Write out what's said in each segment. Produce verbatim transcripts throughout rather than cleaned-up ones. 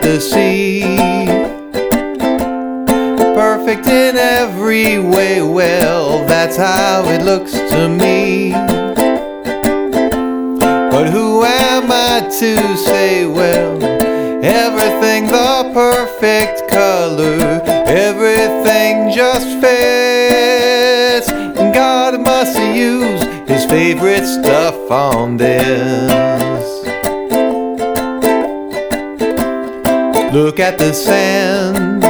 the sea. Perfect in every way, well, that's how it looks to me. But who am I to say, well, everything the perfect color, everything just fits. God must use his favorite stuff on this. Look at the sand.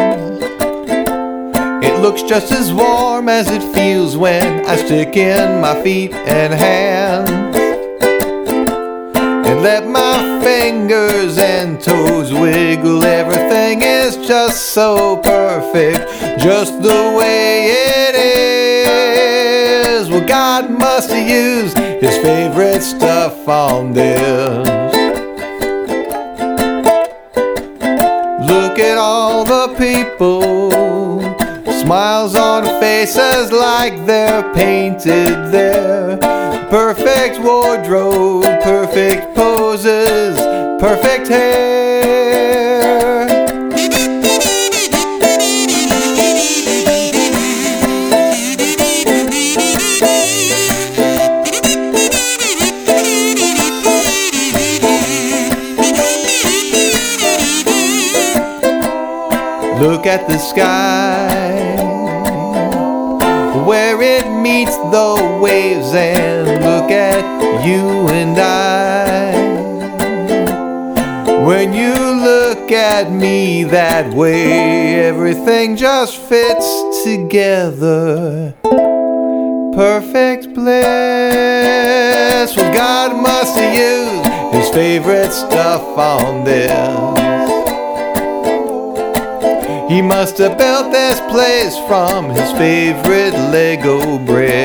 It looks just as warm as it feels when I stick in my feet and hands and let my fingers and toes wiggle. Everything is just so perfect, just the way it is. Well, God must have used his favorite stuff on this. Look at all the people, smiles on faces like they're painted there. Perfect wardrobe, perfect poses, perfect hair. Look at the sky, where it meets the waves, and look at you and I. When you look at me that way, everything just fits together. Perfect bliss. Well, God must have used his favorite stuff on this. He must have built this place from his favorite Lego brick.